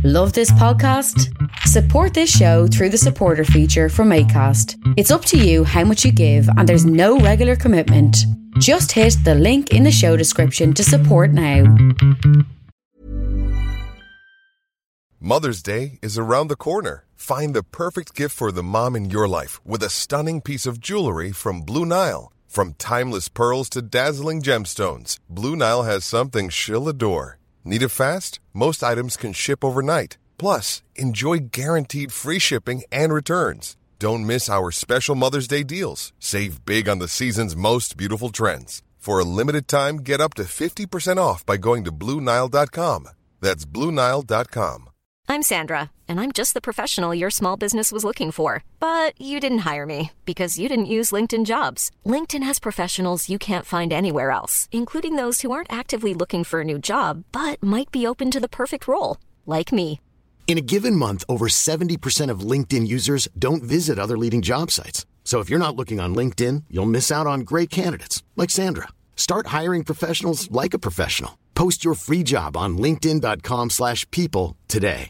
Love this podcast? Support this show through the supporter feature from Acast. It's up to you how much you give and there's no regular commitment. Just hit the link in the show description to support now. Mother's Day is around the corner. Find the perfect gift for the mom in your life with a stunning piece of jewelry from Blue Nile. From timeless pearls to dazzling gemstones, Blue Nile has something she'll adore. Need it fast? Most items can ship overnight. Plus, enjoy guaranteed free shipping and returns. Don't miss our special Mother's Day deals. Save big on the season's most beautiful trends. For a limited time, get up to 50% off by going to BlueNile.com. That's BlueNile.com. I'm Sandra, and I'm just the professional your small business was looking for. But you didn't hire me because you didn't use LinkedIn Jobs. LinkedIn has professionals you can't find anywhere else, including those who aren't actively looking for a new job, but might be open to the perfect role, like me. In a given month, over 70% of LinkedIn users don't visit other leading job sites. So if you're not looking on LinkedIn, you'll miss out on great candidates like Sandra. Start hiring professionals like a professional. Post your free job on linkedin.com/people today.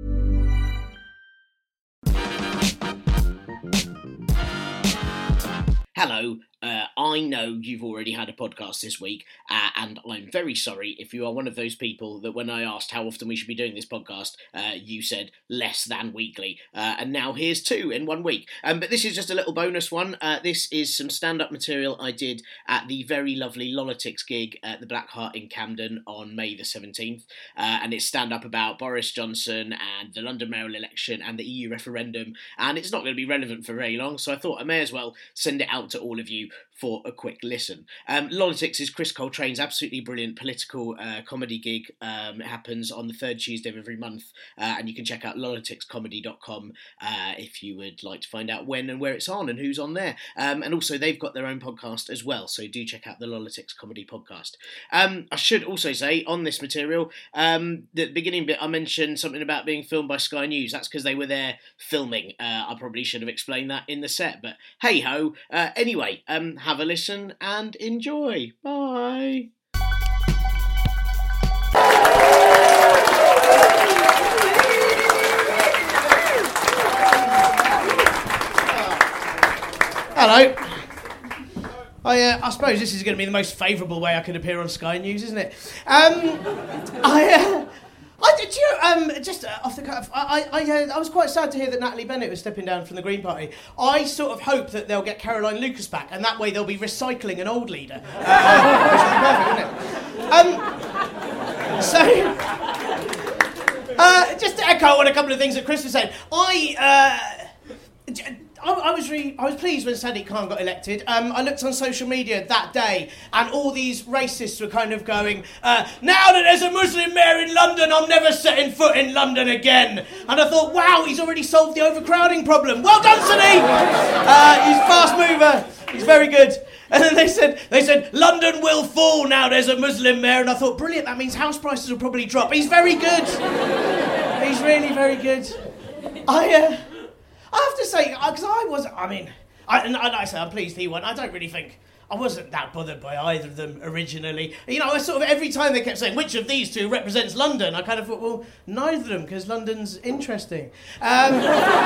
Hello, I know you've already had a podcast this week, and I'm very sorry if you are one of those people that when I asked how often we should be doing this podcast, you said less than weekly, and now here's 2 in 1 week. But this is just a little bonus one. This is some stand-up material I did at the very lovely Lolitics gig at the Black Heart in Camden on May the 17th, and it's stand-up about Boris Johnson and the London mayoral election and the EU referendum, and it's not going to be relevant for very long, so I thought I may as well send it out to all of you for a quick listen. Lolitics is Chris Coltrane's absolutely brilliant political comedy gig. It happens on the 3rd Tuesday of every month, and you can check out loliticscomedy.com if you would like to find out when and where it's on and who's on there. And also they've got their own podcast as well, so do check out the Lolitics Comedy Podcast. I should also say on this material, the beginning bit I mentioned something about being filmed by Sky News. That's because they were there filming. I probably should have explained that in the set, but hey ho. Anyway, have a listen and enjoy. Bye. Hello. I suppose this is going to be the most favourable way I could appear on Sky News, isn't it? Just off the cuff, I was quite sad to hear that Natalie Bennett was stepping down from the Green Party. I sort of hope that they'll get Caroline Lucas back, and that way they'll be recycling an old leader. Which would be perfect, wouldn't it? Just to echo on a couple of things that Chris was saying, I was pleased when Sadiq Khan got elected. I looked on social media that day, and all these racists were kind of going, now that there's a Muslim mayor in London, I'm never setting foot in London again. And I thought, wow, he's already solved the overcrowding problem. Well done, Sadiq! He's a fast mover. He's very good. And then they said, London will fall now there's a Muslim mayor. And I thought, brilliant, that means house prices will probably drop. He's very good. He's really very good. I have to say, because I'm pleased he won. I don't really think, I wasn't that bothered by either of them originally. You know, I sort of, every time they kept saying, which of these two represents London? I kind of thought, well, neither of them, because London's interesting. But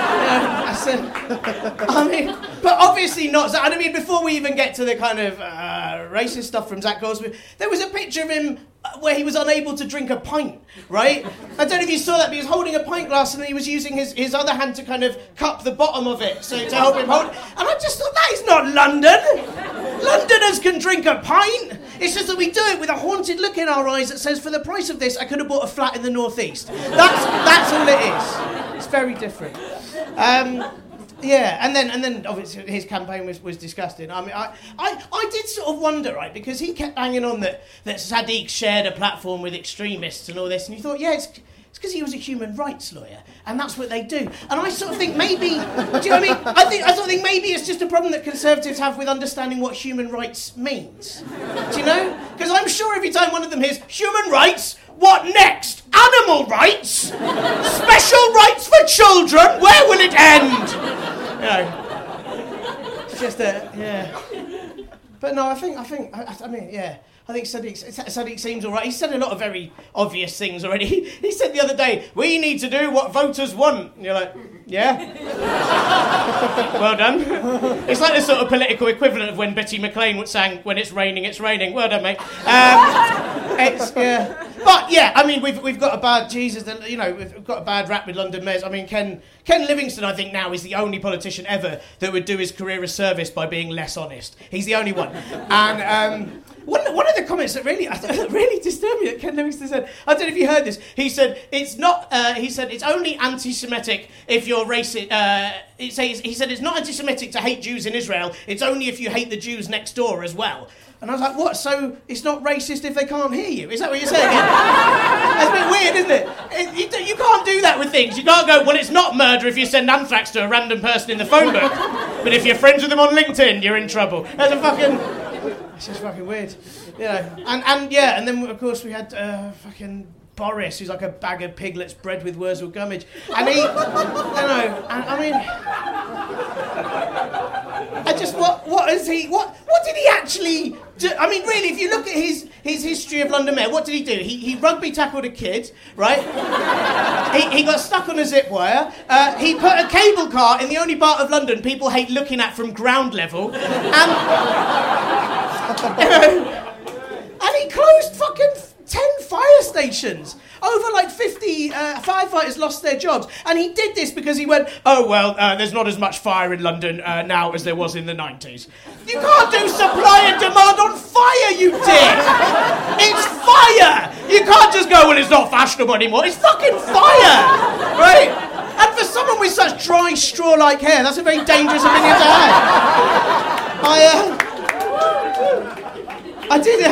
obviously not. I mean, before we even get to the kind of racist stuff from Zach Goldsmith, there was a picture of him where he was unable to drink a pint, right? I don't know if you saw that, but he was holding a pint glass and he was using his other hand to kind of cup the bottom of it, so to help him hold it. And I just thought, that is not London! Londoners can drink a pint! It's just that we do it with a haunted look in our eyes that says, for the price of this, I could have bought a flat in the northeast. That's all it is. It's very different. Yeah, and then obviously his campaign was disgusting. I mean, I did sort of wonder, right, because he kept hanging on that Sadiq shared a platform with extremists and all this, and you thought, yeah, it's because he was a human rights lawyer, and that's what they do. And I sort of think maybe, do you know what I mean? I sort of think maybe it's just a problem that Conservatives have with understanding what human rights means. Do you know? Because I'm sure every time one of them hears human rights, what next? Animal rights? Special rights for children? Where will it end? You know, it's just yeah. But no, I mean, yeah. I think Sadiq seems all right. He said a lot of very obvious things already. He said the other day, we need to do what voters want. And you're like, yeah? Well done. It's like the sort of political equivalent of when Betty McLean sang, when it's raining, it's raining. Well done, mate. Yeah. But, yeah, I mean, we've got a bad, we've got a bad rap with London mayors. I mean, Ken Livingstone, I think, now is the only politician ever that would do his career a service by being less honest. He's the only one. And one of the comments that really disturbed me that Ken Livingstone said, I don't know if you heard this, he said, it's only anti-Semitic if you're racist. He said it's not anti-Semitic to hate Jews in Israel, it's only if you hate the Jews next door as well. And I was like, what? So it's not racist if they can't hear you? Is that what you're saying? That's a bit weird, isn't it? You can't do that with things. You can't go, well, it's not murder if you send anthrax to a random person in the phone book. But if you're friends with them on LinkedIn, you're in trouble. That's it's just fucking weird. You know. And then, of course, we had fucking Boris, who's like a bag of piglets bred with Wurzel Gummidge. And he, what did he actually do? I mean, really, if you look at his history of London Mayor, what did he do? He rugby tackled a kid, right? he got stuck on a zip wire. He put a cable car in the only part of London people hate looking at from ground level. And he closed fucking 10 fire stations. Over like 50 firefighters lost their jobs. And he did this because he went, there's not as much fire in London now as there was in the 90s. You can't do supply and demand on fire, you dick! It's fire! You can't just go, well, it's not fashionable anymore. It's fucking fire! Right? And for someone with such dry, straw-like hair, that's a very dangerous opinion to have. I did...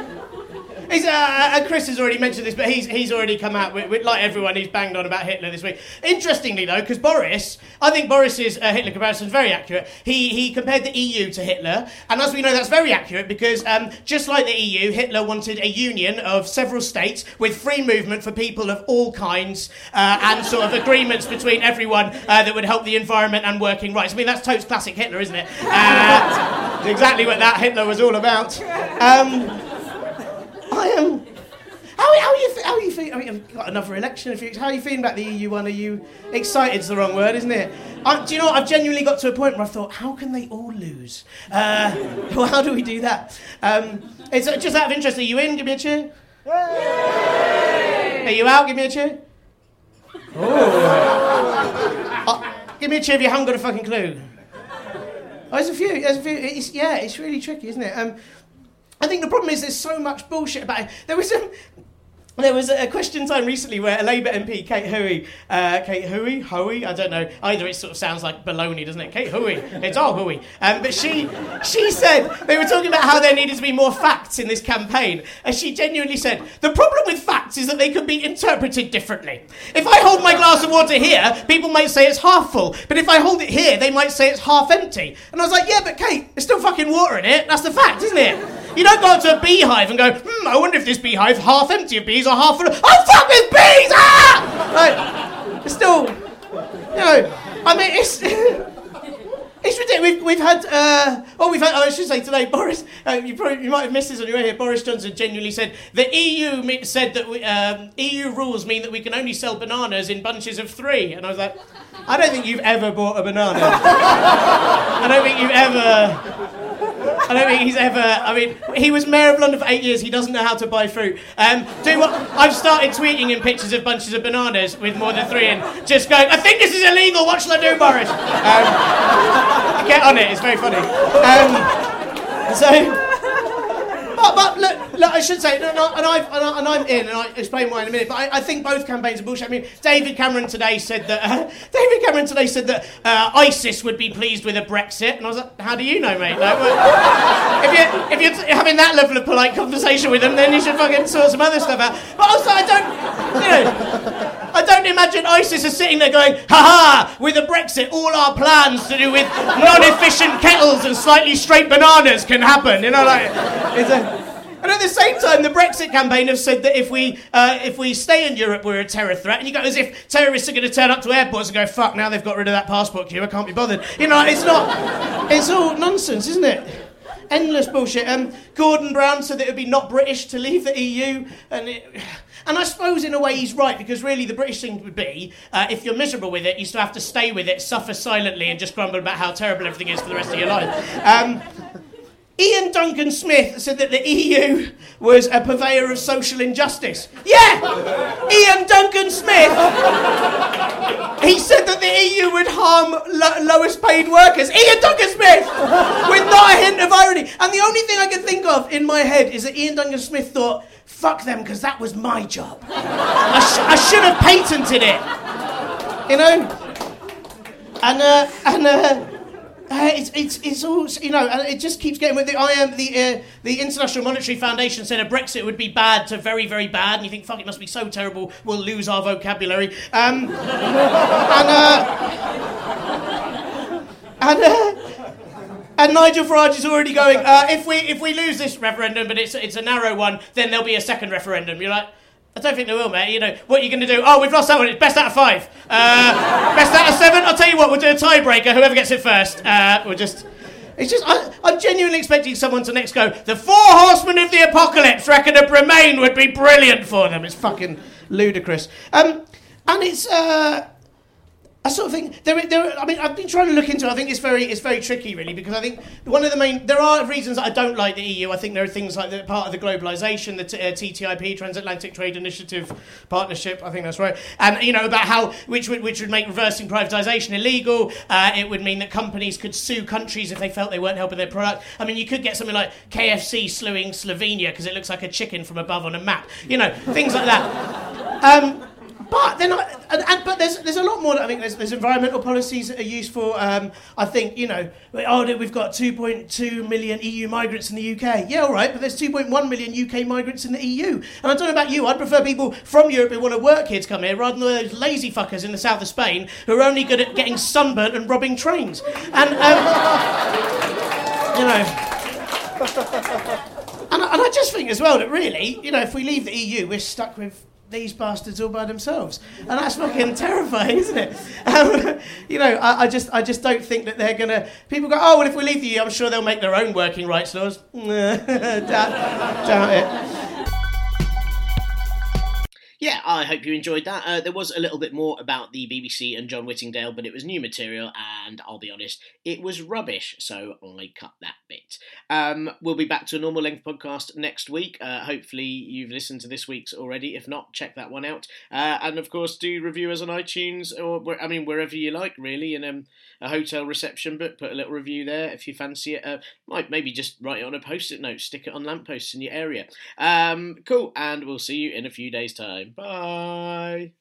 Chris has already mentioned this, but he's already come out with, like everyone, he's banged on about Hitler this week. Interestingly, though, because I think Boris's Hitler comparison is very accurate. He compared the EU to Hitler, and as we know, that's very accurate because just like the EU, Hitler wanted a union of several states with free movement for people of all kinds and sort of agreements between everyone that would help the environment and working rights. I mean, that's totes classic Hitler, isn't it? Exactly what that Hitler was all about. How are you feeling? I mean, we've got another election. How are you feeling about the EU one? Are you excited? Is the wrong word, isn't it? Do you know what? I've genuinely got to a point where I thought, how can they all lose? Well, how do we do that? It's just out of interest. Are you in? Give me a cheer. Yay! Are you out? Give me a cheer. Give me a cheer if you haven't got a fucking clue. Oh, there's a few. It's really tricky, isn't it? I think the problem is there's so much bullshit about it. There was a question time recently where a Labour MP, Kate Hoey, I don't know, either it sort of sounds like baloney, doesn't it? Kate Hoey, it's all Hoey. But she said, they were talking about how there needed to be more facts in this campaign, and she genuinely said, the problem with facts is that they can be interpreted differently. If I hold my glass of water here, people might say it's half full, but if I hold it here, they might say it's half empty. And I was like, yeah, but Kate, there's still fucking water in it, that's the fact, isn't it? You don't go up to a beehive and go, I wonder if this beehive's half empty of bees or half full of... Oh, fuck, there's bees! Ah! Like, it's still... I mean, it's... It's ridiculous. We've had, I should say today, Boris, you might have missed this on your way here, Boris Johnson genuinely said, the EU said that EU rules mean that we can only sell bananas in bunches of 3. And I was like, I don't think you've ever bought a banana. I don't think he's ever... I mean, he was Mayor of London for 8 years. He doesn't know how to buy fruit. I've started tweeting him pictures of bunches of bananas with more than 3 in, just going, I think this is illegal. What shall I do, Boris? Get on it. It's very funny. But look, I should say, and I'm in, and I'll explain why in a minute. But I think both campaigns are bullshit. I mean, David Cameron today said that ISIS would be pleased with a Brexit, and I was like, how do you know, mate? Like, if you're having that level of polite conversation with them, then you should fucking sort some other stuff out. But also, I don't imagine ISIS is sitting there going, ha-ha, with a Brexit, all our plans to do with non-efficient kettles and slightly straight bananas can happen. You know, like, and at the same time, the Brexit campaign have said that if we stay in Europe, we're a terror threat. And you go, as if terrorists are going to turn up to airports and go, fuck, now they've got rid of that passport queue, I can't be bothered. You know, it's all nonsense, isn't it? Endless bullshit. Gordon Brown said that it would be not British to leave the EU, and I suppose in a way he's right, because really the British thing would be, if you're miserable with it, you still have to stay with it, suffer silently, and just grumble about how terrible everything is for the rest of your life. Ian Duncan Smith said that the EU was a purveyor of social injustice. Yeah! Ian Duncan Smith! He said that the EU would harm lowest paid workers. Ian Duncan Smith! With not a hint of irony. And the only thing I can think of in my head is that Ian Duncan Smith thought, fuck them, because that was my job. I should have patented it. You know? It's all, you know, and it just keeps getting with the International Monetary Foundation said a Brexit would be bad to very, very bad, and you think, fuck, it must be so terrible, we'll lose our vocabulary. And Nigel Farage is already going, if we lose this referendum, but it's a narrow one, then there'll be a second referendum. You're like, I don't think they will, mate. You know, what are you going to do? Oh, we've lost that one. It's best out of 5. Best out of 7? I'll tell you what, we'll do a tiebreaker. Whoever gets it first. I'm genuinely expecting someone to next go, the 4 horsemen of the apocalypse reckon a Remain would be brilliant for them. It's fucking ludicrous. And it's... I sort of think I mean, I've been trying to look into it. I think it's very tricky, really, because I think one of the main... There are reasons that I don't like the EU. I think there are things like the part of the globalisation, the TTIP, Transatlantic Trade Initiative Partnership, I think that's right, and, you know, about how... Which would make reversing privatisation illegal. It would mean that companies could sue countries if they felt they weren't helping their product. I mean, you could get something like KFC slewing Slovenia because it looks like a chicken from above on a map. You know, things like that. But then, but there's a lot more. I think there's environmental policies that are useful. I think, you know, we've got 2.2 million EU migrants in the UK. Yeah, all right, but there's 2.1 million UK migrants in the EU. And I don't know about you, I'd prefer people from Europe who want to work here to come here rather than those lazy fuckers in the south of Spain who are only good at getting sunburnt and robbing trains. And you know. And I just think as well that really, you know, if we leave the EU, we're stuck with these bastards all by themselves, and that's fucking terrifying, isn't it? You know, I just don't think that they're gonna. People go, oh well, if we leave the EU, I'm sure they'll make their own working rights laws. Doubt it. Yeah, I hope you enjoyed that. There was a little bit more about the BBC and John Whittingdale, but it was new material, and I'll be honest, it was rubbish, so I cut that bit. We'll be back to a normal length podcast next week. Hopefully you've listened to this week's already. If not, check that one out. And of course, do review us on iTunes, or wherever you like, really, and a hotel reception book, put a little review there if you fancy it. Maybe just write it on a post-it note, stick it on lampposts in your area. Cool, and we'll see you in a few days' time. Bye.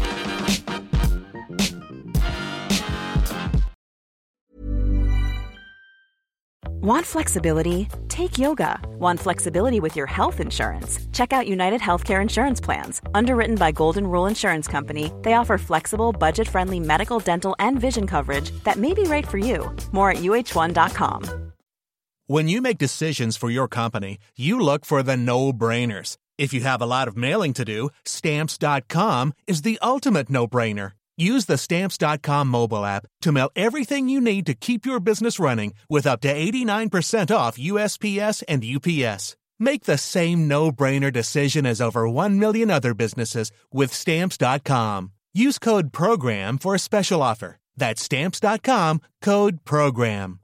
Want flexibility? Take yoga. Want flexibility with your health insurance? Check out United Healthcare Insurance Plans. Underwritten by Golden Rule Insurance Company, they offer flexible, budget-friendly medical, dental, and vision coverage that may be right for you. More at UH1.com. When you make decisions for your company, you look for the no-brainers. If you have a lot of mailing to do, Stamps.com is the ultimate no-brainer. Use the Stamps.com mobile app to mail everything you need to keep your business running with up to 89% off USPS and UPS. Make the same no-brainer decision as over 1 million other businesses with Stamps.com. Use code PROGRAM for a special offer. That's Stamps.com, code PROGRAM.